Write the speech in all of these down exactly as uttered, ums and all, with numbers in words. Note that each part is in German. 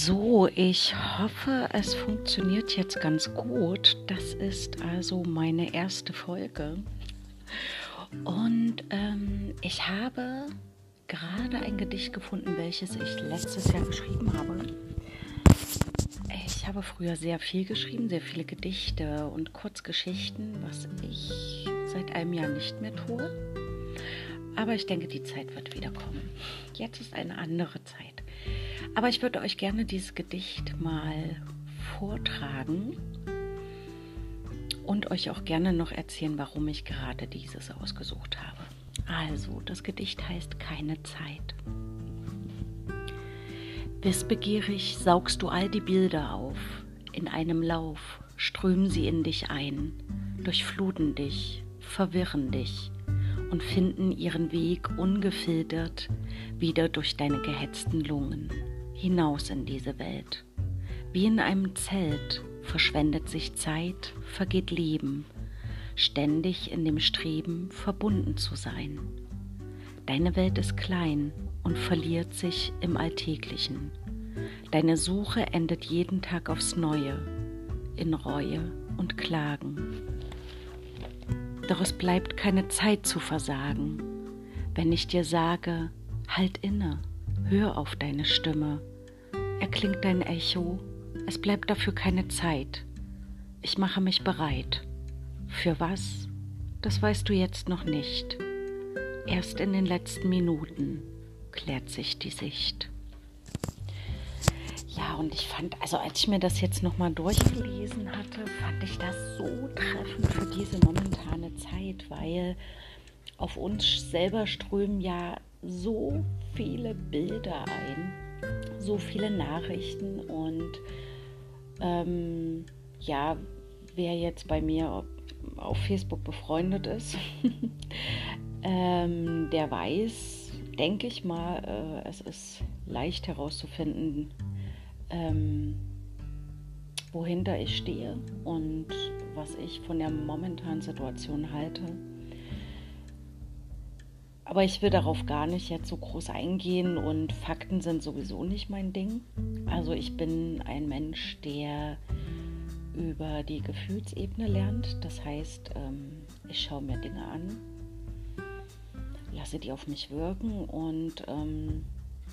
So, ich hoffe, es funktioniert jetzt ganz gut. Das ist also meine erste Folge. Und ähm, ich habe gerade ein Gedicht gefunden, welches ich letztes Jahr geschrieben habe. Ich habe früher sehr viel geschrieben, sehr viele Gedichte und Kurzgeschichten, was ich seit einem Jahr nicht mehr tue. Aber ich denke, die Zeit wird wieder kommen. Jetzt ist eine andere Zeit. Aber ich würde euch gerne dieses Gedicht mal vortragen und euch auch gerne noch erzählen, warum ich gerade dieses ausgesucht habe. Also, das Gedicht heißt Keine Zeit. Wissbegierig saugst du all die Bilder auf. In einem Lauf strömen sie in dich ein, durchfluten dich, verwirren dich und finden ihren Weg ungefiltert wieder durch deine gehetzten Lungen hinaus in diese Welt. Wie in einem Zelt verschwendet sich Zeit, vergeht Leben, ständig in dem Streben, verbunden zu sein. Deine Welt ist klein und verliert sich im Alltäglichen. Deine Suche endet jeden Tag aufs Neue, in Reue und Klagen. Doch es bleibt keine Zeit zu versagen, wenn ich dir sage, halt inne, hör auf deine Stimme. Erklingt dein Echo, es bleibt dafür keine Zeit. Ich mache mich bereit. Für was? Das weißt du jetzt noch nicht. Erst in den letzten Minuten klärt sich die Sicht. Ja, und ich fand, also als ich mir das jetzt nochmal durchgelesen hatte, fand ich das so treffend für diese momentane Zeit, weil auf uns selber strömen ja so viele Bilder ein, so viele Nachrichten und ähm, ja, wer jetzt bei mir auf Facebook befreundet ist, ähm, der weiß, denke ich mal, äh, es ist leicht herauszufinden, ähm, wohinter ich stehe und was ich von der momentanen Situation halte. Aber ich will darauf gar nicht jetzt so groß eingehen und Fakten sind sowieso nicht mein Ding. Also ich bin ein Mensch, der über die Gefühlsebene lernt. Das heißt, ich schaue mir Dinge an, lasse die auf mich wirken und ähm,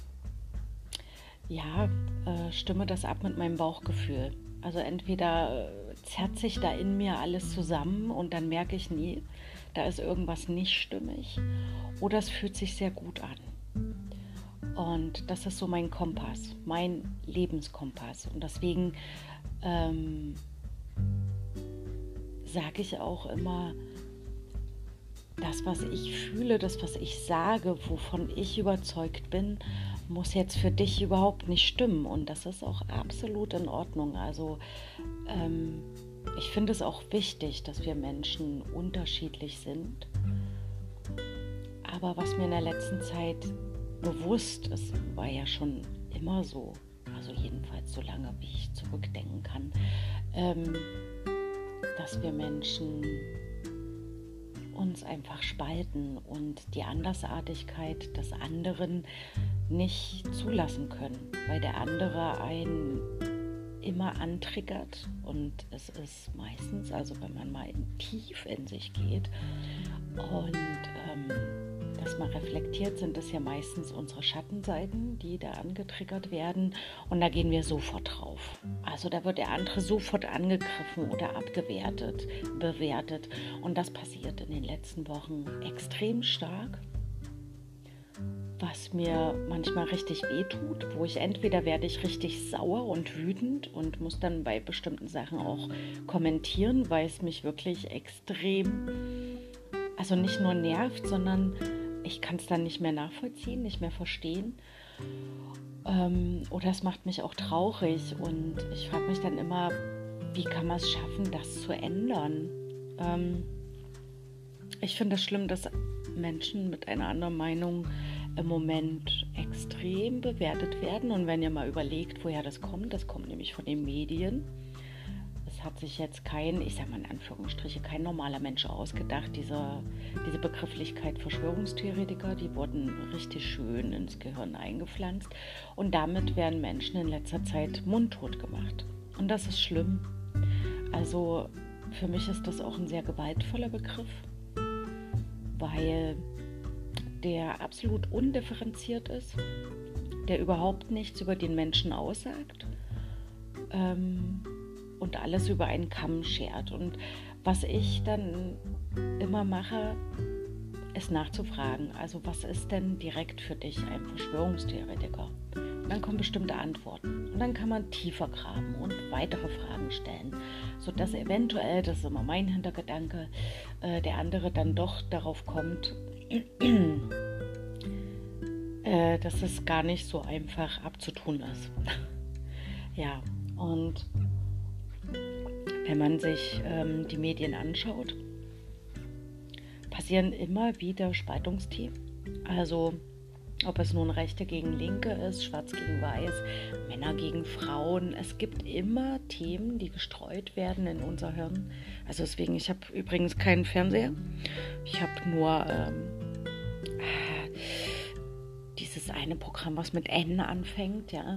ja, äh, stimme das ab mit meinem Bauchgefühl. Also entweder äh, zerrt sich da in mir alles zusammen und dann merke ich nie, da ist irgendwas nicht stimmig oder es fühlt sich sehr gut an. Und das ist so mein Kompass, mein Lebenskompass. Und deswegen ähm, sage ich auch immer, das, was ich fühle, das, was ich sage, wovon ich überzeugt bin, muss jetzt für dich überhaupt nicht stimmen. Und das ist auch absolut in Ordnung. Also ähm, ich finde es auch wichtig, dass wir Menschen unterschiedlich sind. Aber was mir in der letzten Zeit bewusst ist, war ja schon immer so, also jedenfalls so lange, wie ich zurückdenken kann, ähm, dass wir Menschen uns einfach spalten und die Andersartigkeit des anderen nicht zulassen können, weil der andere einen immer antriggert und es ist meistens, also wenn man mal in tief in sich geht und ähm, das mal reflektiert, sind das ja meistens unsere Schattenseiten, die da angetriggert werden und da gehen wir sofort drauf. Also da wird der andere sofort angegriffen oder abgewertet, bewertet und das passiert in den letzten Wochen extrem stark, was mir manchmal richtig wehtut, wo ich entweder werde ich richtig sauer und wütend und muss dann bei bestimmten Sachen auch kommentieren, weil es mich wirklich extrem, also nicht nur nervt, sondern ich kann es dann nicht mehr nachvollziehen, nicht mehr verstehen. Ähm, oder es macht mich auch traurig und ich frage mich dann immer, wie kann man es schaffen, das zu ändern? Ähm, ich finde es schlimm, dass Menschen mit einer anderen Meinung im Moment extrem bewertet werden. Und wenn ihr mal überlegt, woher das kommt, das kommt nämlich von den Medien. Das das hat sich jetzt kein, ich sage mal in Anführungsstriche, kein normaler Mensch ausgedacht. Diese, diese Begrifflichkeit Verschwörungstheoretiker, die wurden richtig schön ins Gehirn eingepflanzt. Und damit werden Menschen in letzter Zeit mundtot gemacht. Und das ist schlimm. Also für mich ist das auch ein sehr gewaltvoller Begriff, weil der absolut undifferenziert ist, der überhaupt nichts über den Menschen aussagt ähm, und alles über einen Kamm schert. Und was ich dann immer mache, ist nachzufragen, also was ist denn direkt für dich ein Verschwörungstheoretiker? Und dann kommen bestimmte Antworten und dann kann man tiefer graben und weitere Fragen stellen, sodass eventuell, das ist immer mein Hintergedanke, äh, der andere dann doch darauf kommt, äh, dass es gar nicht so einfach abzutun ist. Ja, und wenn man sich ähm, die Medien anschaut, passieren immer wieder Spaltungsthemen. Also ob es nun Rechte gegen Linke ist, Schwarz gegen Weiß, Männer gegen Frauen. Es gibt immer Themen, die gestreut werden in unser Hirn. Also deswegen, ich habe übrigens keinen Fernseher. Ich habe nur ähm, dieses eine Programm, was mit N anfängt. Ja.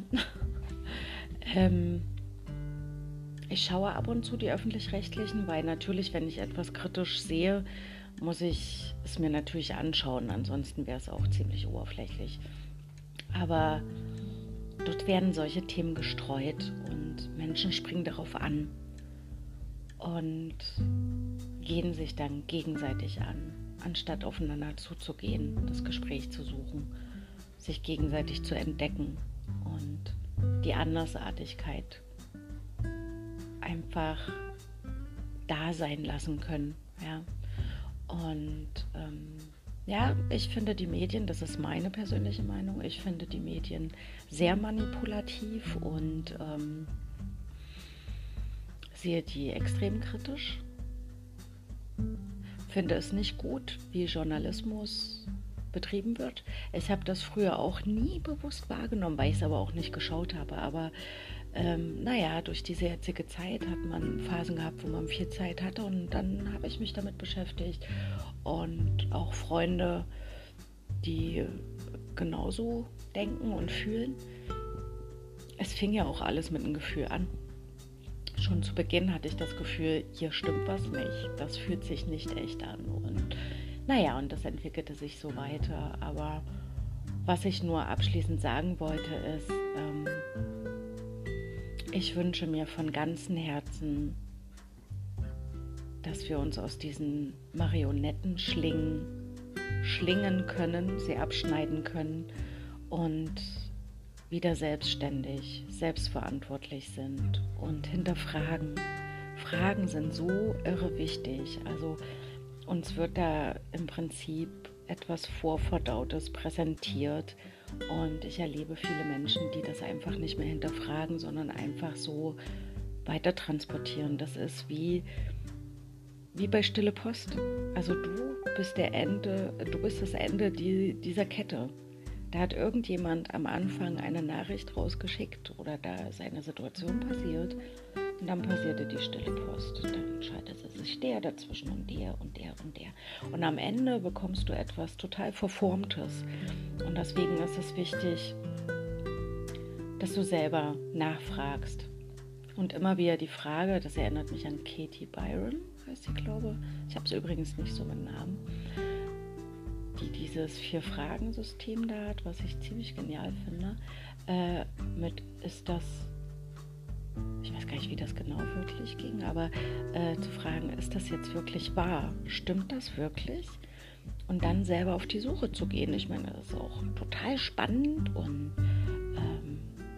ähm, ich schaue ab und zu die Öffentlich-Rechtlichen, weil natürlich, wenn ich etwas kritisch sehe, muss ich es mir natürlich anschauen, ansonsten wäre es auch ziemlich oberflächlich. Aber dort werden solche Themen gestreut und Menschen springen darauf an und gehen sich dann gegenseitig an, anstatt aufeinander zuzugehen, das Gespräch zu suchen, sich gegenseitig zu entdecken und die Andersartigkeit einfach da sein lassen können, ja. Und ähm, ja, ich finde die Medien, das ist meine persönliche Meinung, ich finde die Medien sehr manipulativ und ähm, sehe die extrem kritisch. Finde es nicht gut, wie Journalismus betrieben wird. Ich habe das früher auch nie bewusst wahrgenommen, weil ich es aber auch nicht geschaut habe. Aber ähm, naja, durch diese jetzige Zeit hat man Phasen gehabt, wo man viel Zeit hatte und dann habe ich mich damit beschäftigt. Und auch Freunde, die genauso denken und fühlen. Es fing ja auch alles mit einem Gefühl an. Schon zu Beginn hatte ich das Gefühl, hier stimmt was nicht. Das fühlt sich nicht echt an. Und naja, und das entwickelte sich so weiter. Aber was ich nur abschließend sagen wollte, ist, ähm, ich wünsche mir von ganzem Herzen, dass wir uns aus diesen Marionettenschlingen schlingen können, sie abschneiden können und wieder selbstständig, selbstverantwortlich sind und hinterfragen. Fragen sind so irre wichtig. Also uns wird da im Prinzip etwas Vorverdautes präsentiert und ich erlebe viele Menschen, die das einfach nicht mehr hinterfragen, sondern einfach so weiter transportieren. Das ist wie, wie bei Stille Post. Also du bist der Ende, du bist das Ende die, dieser Kette. Da hat irgendjemand am Anfang eine Nachricht rausgeschickt oder da ist eine Situation passiert und dann passierte die Stille Post. Dann schaltete sich der dazwischen und der und der und der. Und am Ende bekommst du etwas total Verformtes. Und deswegen ist es wichtig, dass du selber nachfragst. Und immer wieder die Frage, das erinnert mich an Katie Byron, heißt sie, glaube ich. Ich habe sie übrigens nicht so mit Namen. Die dieses Vier-Fragen-System da hat, was ich ziemlich genial finde, äh, mit ist das, ich weiß gar nicht, wie das genau wirklich ging, aber äh, zu fragen, ist das jetzt wirklich wahr? Stimmt das wirklich? Und dann selber auf die Suche zu gehen. Ich meine, das ist auch total spannend und ähm,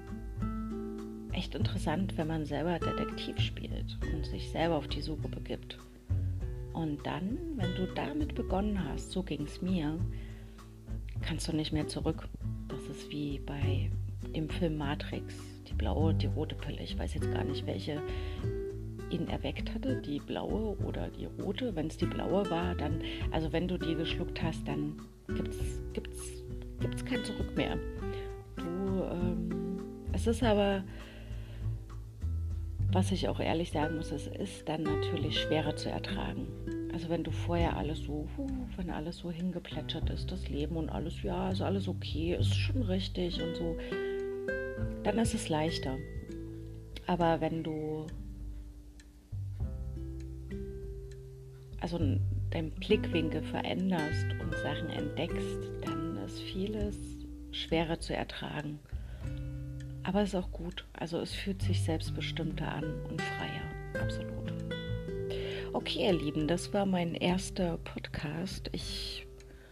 echt interessant, wenn man selber Detektiv spielt und sich selber auf die Suche begibt. Und dann, wenn du damit begonnen hast, so ging es mir, kannst du nicht mehr zurück. Das ist wie bei dem Film Matrix, die blaue, die rote Pille. Ich weiß jetzt gar nicht, welche ihn erweckt hatte, die blaue oder die rote. Wenn es die blaue war, dann, also wenn du die geschluckt hast, dann gibt's, gibt's, gibt's kein Zurück mehr. Du, ähm, es ist aber was ich auch ehrlich sagen muss, es ist dann natürlich schwerer zu ertragen. Also wenn du vorher alles so, huh, wenn alles so hingeplätschert ist, das Leben und alles, ja, ist alles okay, ist schon richtig und so, dann ist es leichter. Aber wenn du also deinen Blickwinkel veränderst und Sachen entdeckst, dann ist vieles schwerer zu ertragen. Aber es ist auch gut. Also es fühlt sich selbstbestimmter an und freier. Absolut. Okay, ihr Lieben, das war mein erster Podcast. Ich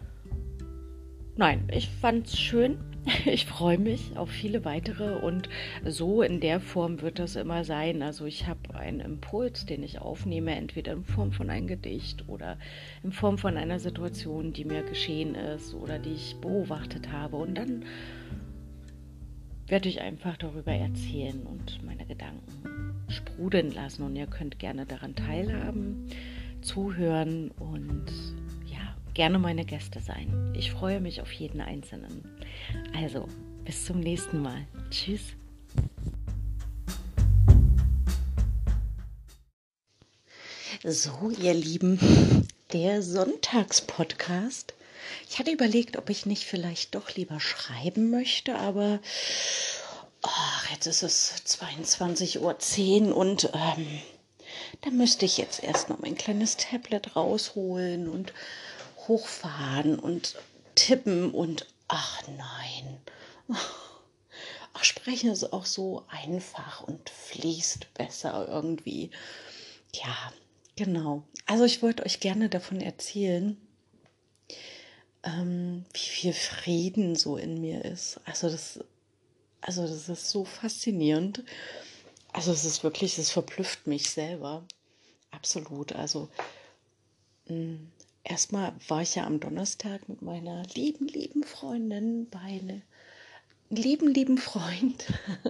Nein, ich fand's schön. Ich freue mich auf viele weitere und so in der Form wird das immer sein. Also ich habe einen Impuls, den ich aufnehme, entweder in Form von einem Gedicht oder in Form von einer Situation, die mir geschehen ist oder die ich beobachtet habe. Und dann werde ich einfach darüber erzählen und meine Gedanken sprudeln lassen. Und ihr könnt gerne daran teilhaben, zuhören und gerne meine Gäste sein. Ich freue mich auf jeden Einzelnen. Also, bis zum nächsten Mal. Tschüss. So, ihr Lieben, der Sonntagspodcast. Ich hatte überlegt, ob ich nicht vielleicht doch lieber schreiben möchte, aber oh, jetzt ist es zweiundzwanzig Uhr zehn und ähm, da müsste ich jetzt erst noch mein kleines Tablet rausholen und hochfahren und tippen und ach nein. Ach, sprechen ist auch so einfach und fließt besser irgendwie. Ja, genau. Also ich wollte euch gerne davon erzählen, ähm, wie viel Frieden so in mir ist. Also das, also das ist so faszinierend. Also es ist wirklich, es verblüfft mich selber. Absolut. Also mh, erstmal war ich ja am Donnerstag mit meiner lieben, lieben Freundin bei einem lieben, lieben Freund.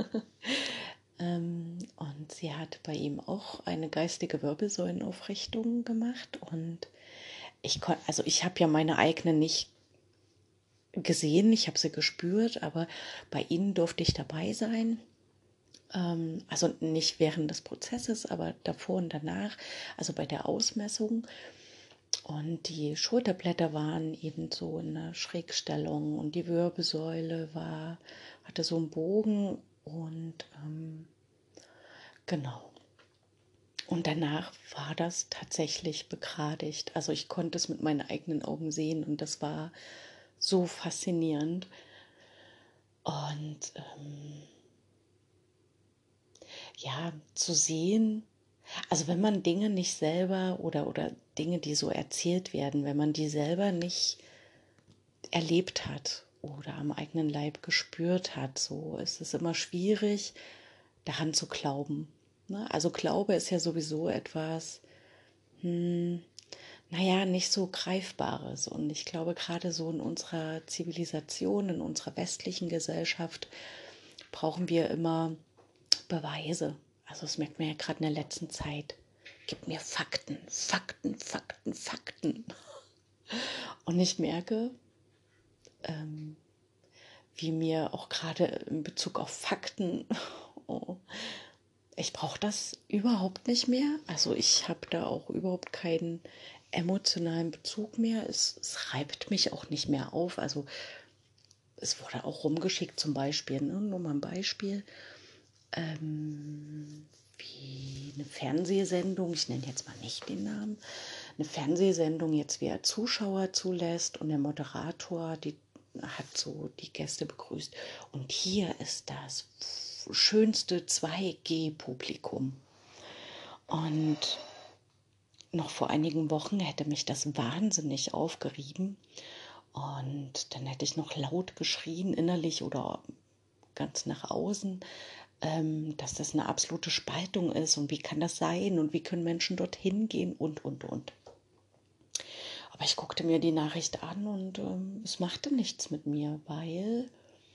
ähm, und sie hat bei ihm auch eine geistige Wirbelsäulenaufrichtung gemacht. Und ich konnte, also ich habe ja meine eigene nicht gesehen, ich habe sie gespürt, aber bei ihnen durfte ich dabei sein. Ähm, also nicht während des Prozesses, aber davor und danach, also bei der Ausmessung. Und die Schulterblätter waren eben so in einer Schrägstellung und die Wirbelsäule war, hatte so einen Bogen und ähm, genau. Und danach war das tatsächlich begradigt. Also ich konnte es mit meinen eigenen Augen sehen und das war so faszinierend. Und ähm, ja, zu sehen, also wenn man Dinge nicht selber oder, oder Dinge, die so erzählt werden, wenn man die selber nicht erlebt hat oder am eigenen Leib gespürt hat, so ist es immer schwierig, daran zu glauben. Ne? Also Glaube ist ja sowieso etwas, hm, naja, nicht so Greifbares. Und ich glaube, gerade so in unserer Zivilisation, in unserer westlichen Gesellschaft brauchen wir immer Beweise. Also das merkt man ja gerade in der letzten Zeit. Gib mir Fakten, Fakten, Fakten, Fakten. Und ich merke, ähm, wie mir auch gerade in Bezug auf Fakten, oh, ich brauche das überhaupt nicht mehr. Also ich habe da auch überhaupt keinen emotionalen Bezug mehr. Es, es reibt mich auch nicht mehr auf. Also es wurde auch rumgeschickt zum Beispiel, ne? Nur mal ein Beispiel, ähm, wie eine Fernsehsendung, ich nenne jetzt mal nicht den Namen, eine Fernsehsendung jetzt wieder Zuschauer zulässt und der Moderator, die hat so die Gäste begrüßt. Und hier ist das schönste zwei G-Publikum. Und noch vor einigen Wochen hätte mich das wahnsinnig aufgerieben. Und dann hätte ich noch laut geschrien, innerlich oder ganz nach außen, ähm, dass das eine absolute Spaltung ist. Und wie kann das sein? Und wie können Menschen dorthin gehen? Und, und, und. Aber ich guckte mir die Nachricht an und ähm, es machte nichts mit mir, weil,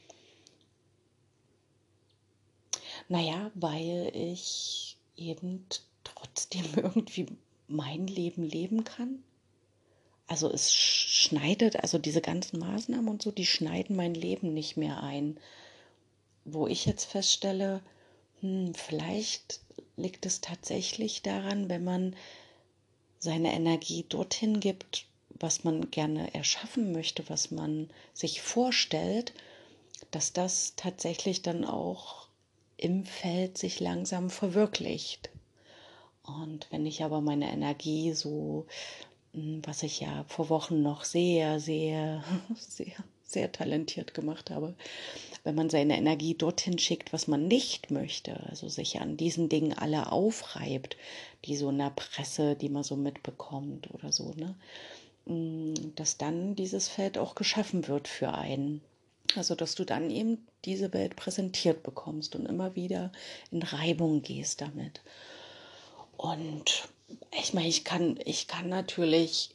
naja, weil ich eben trotzdem irgendwie mein Leben leben kann. Also es schneidet, also diese ganzen Maßnahmen und so, die schneiden mein Leben nicht mehr ein. Wo ich jetzt feststelle, Hm, vielleicht liegt es tatsächlich daran, wenn man seine Energie dorthin gibt, was man gerne erschaffen möchte, was man sich vorstellt, dass das tatsächlich dann auch im Feld sich langsam verwirklicht. Und wenn ich aber meine Energie so, was ich ja vor Wochen noch sehr, sehr, sehr, sehr talentiert gemacht habe, wenn man seine Energie dorthin schickt, was man nicht möchte, also sich an diesen Dingen alle aufreibt, die so in der Presse, die man so mitbekommt oder so, ne, dass dann dieses Feld auch geschaffen wird für einen. Also, dass du dann eben diese Welt präsentiert bekommst und immer wieder in Reibung gehst damit. Und ich meine, ich kann, ich kann natürlich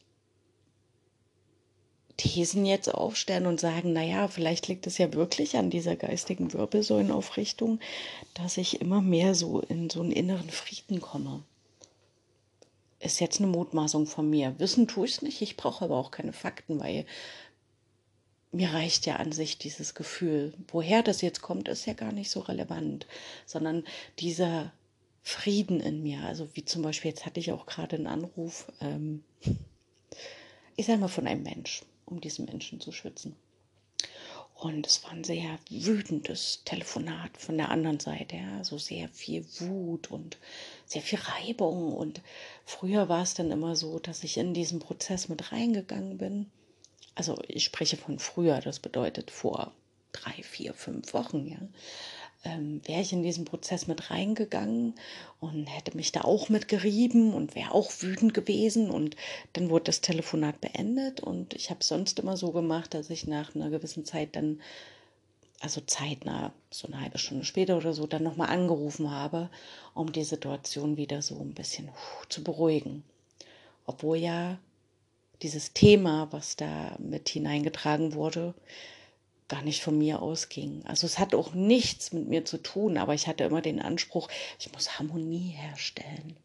Thesen jetzt aufstellen und sagen, naja, vielleicht liegt es ja wirklich an dieser geistigen Wirbelsäulenaufrichtung, dass ich immer mehr so in so einen inneren Frieden komme. Ist jetzt eine Mutmaßung von mir. Wissen tue ich es nicht, ich brauche aber auch keine Fakten, weil mir reicht ja an sich dieses Gefühl. Woher das jetzt kommt, ist ja gar nicht so relevant, sondern dieser Frieden in mir. Also wie zum Beispiel, jetzt hatte ich auch gerade einen Anruf, ähm, ich sage mal von einem Mensch, um diesen Menschen zu schützen. Und es war ein sehr wütendes Telefonat von der anderen Seite, ja, also sehr viel Wut und sehr viel Reibung. Und früher war es dann immer so, dass ich in diesen Prozess mit reingegangen bin. Also ich spreche von früher, das bedeutet vor drei, vier, fünf Wochen, ja. Ähm, wäre ich in diesen Prozess mit reingegangen und hätte mich da auch mit gerieben und wäre auch wütend gewesen, und dann wurde das Telefonat beendet, und ich habe sonst immer so gemacht, dass ich nach einer gewissen Zeit dann, also zeitnah, so eine halbe Stunde später oder so, dann nochmal angerufen habe, um die Situation wieder so ein bisschen zu beruhigen. Obwohl ja dieses Thema, was da mit hineingetragen wurde, gar nicht von mir ausging. Also es hat auch nichts mit mir zu tun, aber ich hatte immer den Anspruch, ich muss Harmonie herstellen.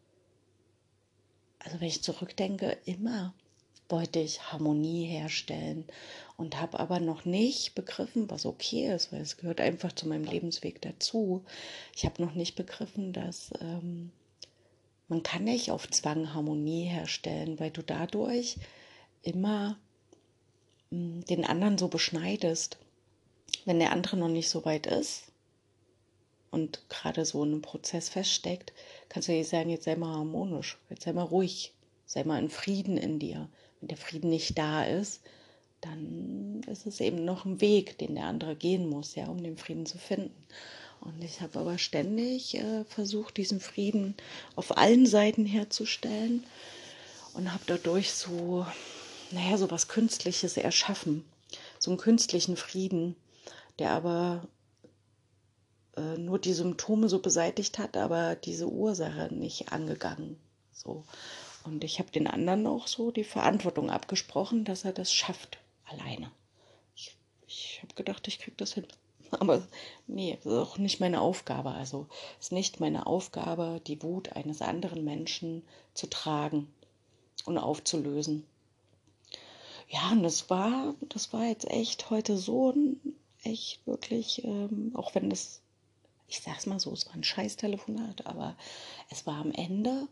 Also wenn ich zurückdenke, immer wollte ich Harmonie herstellen und habe aber noch nicht begriffen, was okay ist, weil es gehört einfach zu meinem Lebensweg dazu. Ich habe noch nicht begriffen, dass ähm, man kann nicht auf Zwang Harmonie herstellen, weil du dadurch immer mh, den anderen so beschneidest. Wenn der andere noch nicht so weit ist und gerade so in einem Prozess feststeckt, kannst du dir sagen, jetzt sei mal harmonisch, jetzt sei mal ruhig, sei mal in Frieden in dir. Wenn der Frieden nicht da ist, dann ist es eben noch ein Weg, den der andere gehen muss, ja, um den Frieden zu finden. Und ich habe aber ständig äh, versucht, diesen Frieden auf allen Seiten herzustellen und habe dadurch so, naja, so was Künstliches erschaffen, so einen künstlichen Frieden, der aber äh, nur die Symptome so beseitigt hat, aber diese Ursache nicht angegangen. So. Und ich habe den anderen auch so die Verantwortung abgesprochen, dass er das schafft, alleine. Ich, ich habe gedacht, ich kriege das hin. Aber nee, das ist auch nicht meine Aufgabe. Also es ist nicht meine Aufgabe, die Wut eines anderen Menschen zu tragen und aufzulösen. Ja, und das war, das war jetzt echt heute so ein, echt wirklich, ähm, auch wenn das, ich sag's mal so, es war ein scheiß Telefonat, aber es war am Ende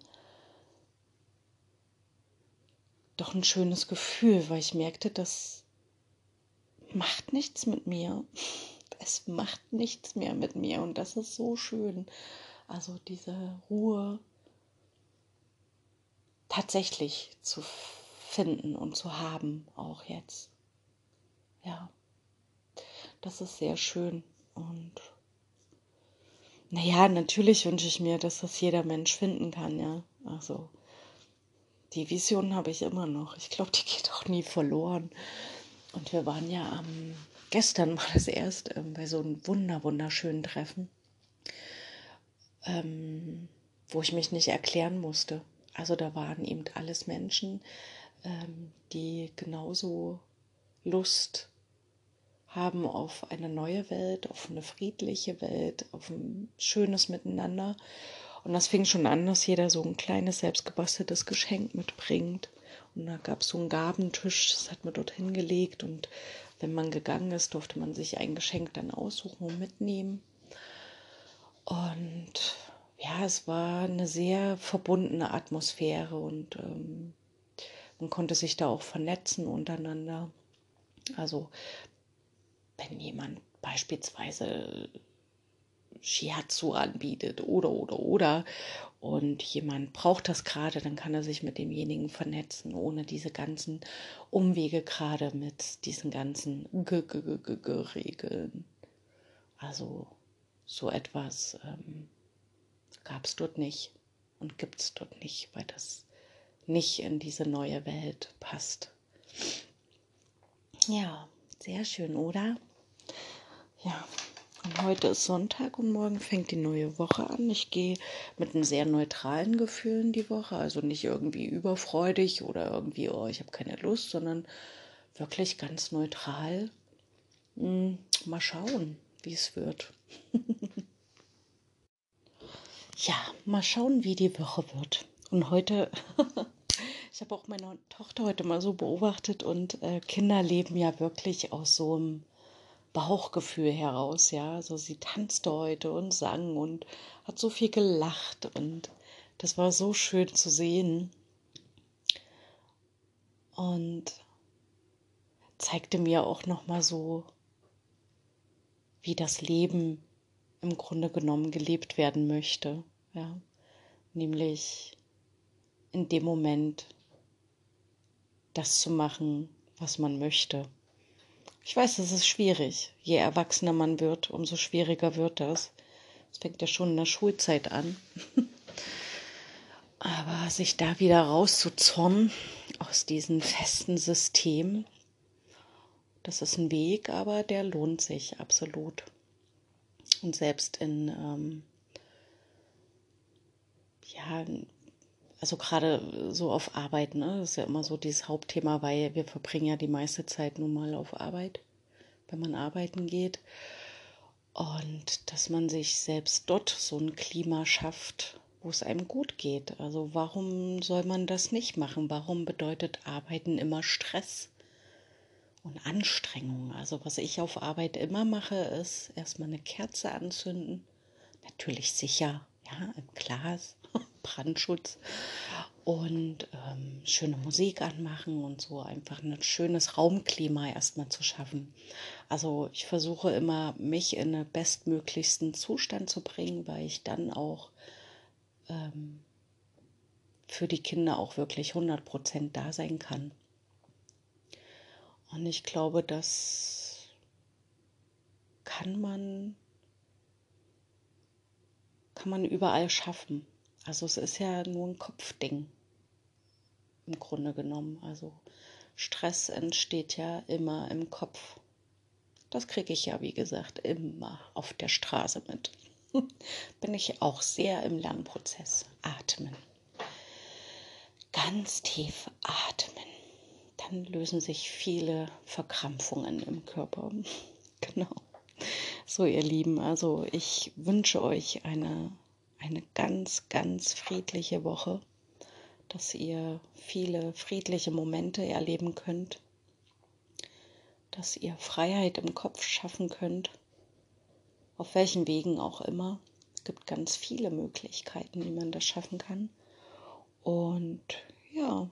doch ein schönes Gefühl, weil ich merkte, das macht nichts mit mir. Es macht nichts mehr mit mir, und das ist so schön. Also diese Ruhe tatsächlich zu finden und zu haben, auch jetzt. Ja, das ist sehr schön. Und naja, natürlich wünsche ich mir, dass das jeder Mensch finden kann, ja. Also die Vision habe ich immer noch. Ich glaube, die geht auch nie verloren. Und wir waren ja am, gestern war das erst ähm, bei so einem wunder, wunderschönen Treffen, ähm, wo ich mich nicht erklären musste. Also da waren eben alles Menschen, ähm, die genauso Lust haben auf eine neue Welt, auf eine friedliche Welt, auf ein schönes Miteinander. Und das fing schon an, dass jeder so ein kleines, selbstgebasteltes Geschenk mitbringt. Und da gab es so einen Gabentisch, das hat man dort hingelegt. Und wenn man gegangen ist, durfte man sich ein Geschenk dann aussuchen und mitnehmen. Und ja, es war eine sehr verbundene Atmosphäre und ähm, man konnte sich da auch vernetzen untereinander. Also wenn jemand beispielsweise Shiatsu anbietet oder, oder, oder und jemand braucht das gerade, dann kann er sich mit demjenigen vernetzen, ohne diese ganzen Umwege, gerade mit diesen ganzen G -G -G -G -G Regeln. Also so etwas ähm, gab es dort nicht und gibt es dort nicht, weil das nicht in diese neue Welt passt. Ja, sehr schön, oder? Ja, und heute ist Sonntag und morgen fängt die neue Woche an. Ich gehe mit einem sehr neutralen Gefühl in die Woche, also nicht irgendwie überfreudig oder irgendwie, oh, ich habe keine Lust, sondern wirklich ganz neutral. Hm, mal schauen, wie es wird. Ja, mal schauen, wie die Woche wird. Und heute, ich habe auch meine Tochter heute mal so beobachtet und äh, Kinder leben ja wirklich aus so einem Bauchgefühl heraus, ja. Also sie tanzte heute und sang und hat so viel gelacht und das war so schön zu sehen und zeigte mir auch noch mal so, wie das Leben im Grunde genommen gelebt werden möchte, ja. Nämlich in dem Moment das zu machen, was man möchte. Ich weiß, das ist schwierig. Je erwachsener man wird, umso schwieriger wird das. Es fängt ja schon in der Schulzeit an. Aber sich da wieder rauszuzornen aus diesem festen System, das ist ein Weg, aber der lohnt sich absolut. Und selbst in, ähm, ja, also gerade so auf Arbeit, ne, das ist ja immer so dieses Hauptthema, weil wir verbringen ja die meiste Zeit nun mal auf Arbeit, wenn man arbeiten geht. Und dass man sich selbst dort so ein Klima schafft, wo es einem gut geht. Also warum soll man das nicht machen? Warum bedeutet Arbeiten immer Stress und Anstrengung? Also was ich auf Arbeit immer mache, ist erstmal eine Kerze anzünden. Natürlich sicher, ja, im Glas, Brandschutz. Und ähm, schöne Musik anmachen und so einfach ein schönes Raumklima erstmal zu schaffen. Also ich versuche immer, mich in den bestmöglichsten Zustand zu bringen, weil ich dann auch ähm, für die Kinder auch wirklich hundert Prozent da sein kann. Und ich glaube, das kann man, kann man überall schaffen. Also es ist ja nur ein Kopfding im Grunde genommen. Also Stress entsteht ja immer im Kopf. Das kriege ich ja, wie gesagt, immer auf der Straße mit. Bin ich auch sehr im Lernprozess. Atmen. Ganz tief atmen. Dann lösen sich viele Verkrampfungen im Körper. Genau. So, ihr Lieben, also ich wünsche euch eine, eine ganz, ganz friedliche Woche, dass ihr viele friedliche Momente erleben könnt, dass ihr Freiheit im Kopf schaffen könnt, auf welchen Wegen auch immer. Es gibt ganz viele Möglichkeiten, wie man das schaffen kann. Und ja,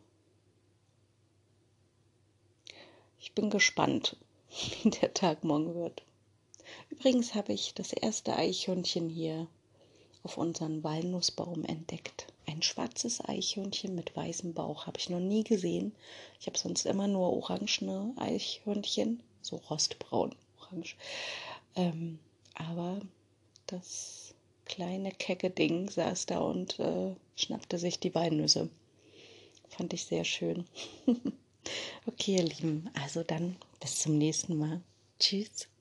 ich bin gespannt, wie der Tag morgen wird. Übrigens habe ich das erste Eichhörnchen hier auf unseren Walnussbaum entdeckt. Ein schwarzes Eichhörnchen mit weißem Bauch habe ich noch nie gesehen. Ich habe sonst immer nur orangene Eichhörnchen, so rostbraun, orange. Ähm, aber das kleine kecke Ding saß da und äh, schnappte sich die Walnüsse. Fand ich sehr schön. Okay, ihr Lieben, also dann bis zum nächsten Mal. Tschüss.